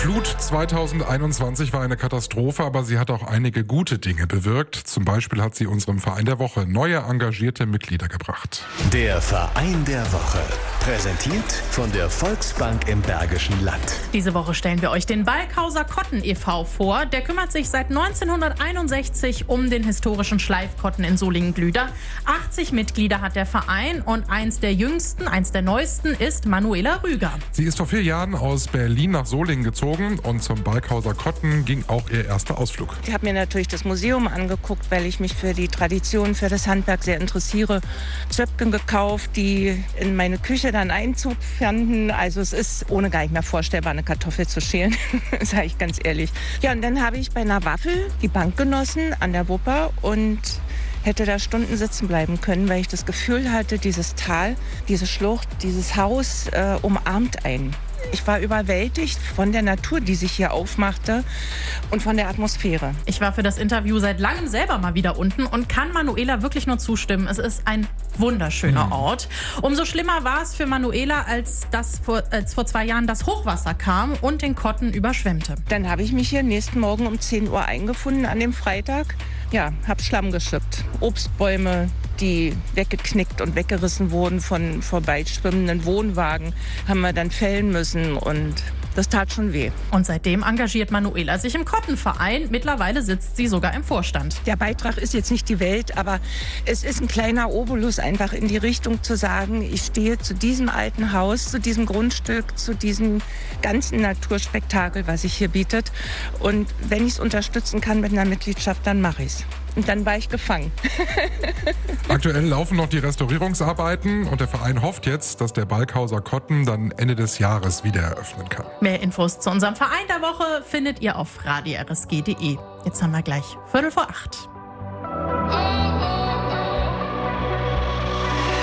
Flut 2021 war eine Katastrophe, aber sie hat auch einige gute Dinge bewirkt. Zum Beispiel hat sie unserem Verein der Woche neue engagierte Mitglieder gebracht. Der Verein der Woche. Präsentiert von der Volksbank im Bergischen Land. Diese Woche stellen wir euch den Balkhauser Kotten e.V. vor. Der kümmert sich seit 1961 um den historischen Schleifkotten in Solingen-Glüder. 80 Mitglieder hat der Verein und eins der jüngsten, eins der neuesten ist Manuela Rüger. Sie ist vor 4 Jahren aus Berlin nach Solingen gezogen und zum Balkhauser Kotten ging auch ihr erster Ausflug. Ich habe mir natürlich das Museum angeguckt, weil ich mich für die Tradition, für das Handwerk sehr interessiere. Zöpken gekauft, die in meine Küche dann Einzug fanden. Also es ist ohne gar nicht mehr vorstellbar, eine Kartoffel zu schälen, sage ich ganz ehrlich. Ja, und dann habe ich bei einer Waffel die Bank genossen an der Wupper und hätte da Stunden sitzen bleiben können, weil ich das Gefühl hatte, dieses Tal, diese Schlucht, dieses Haus umarmt einen. Ich war überwältigt von der Natur, die sich hier aufmachte und von der Atmosphäre. Ich war für das Interview seit langem selber mal wieder unten und kann Manuela wirklich nur zustimmen. Es ist ein wunderschöner Ort. Umso schlimmer war es für Manuela, als vor 2 Jahren das Hochwasser kam und den Kotten überschwemmte. Dann habe ich mich hier nächsten Morgen um 10 Uhr eingefunden an dem Freitag. Ja, habe Schlamm geschippt. Obstbäume, die weggeknickt und weggerissen wurden von vorbeischwimmenden Wohnwagen, haben wir dann fällen müssen und das tat schon weh. Und seitdem engagiert Manuela sich im Kottenverein. Mittlerweile sitzt sie sogar im Vorstand. Der Beitrag ist jetzt nicht die Welt, aber es ist ein kleiner Obolus einfach in die Richtung zu sagen, ich stehe zu diesem alten Haus, zu diesem Grundstück, zu diesem ganzen Naturspektakel, was sich hier bietet. Und wenn ich es unterstützen kann mit einer Mitgliedschaft, dann mache ich es. Und dann war ich gefangen. Aktuell laufen noch die Restaurierungsarbeiten und der Verein hofft jetzt, dass der Balkhauser Kotten dann Ende des Jahres wieder eröffnen kann. Mehr Infos zu unserem Verein der Woche findet ihr auf radio-rsg.de. Jetzt haben wir gleich 7:45.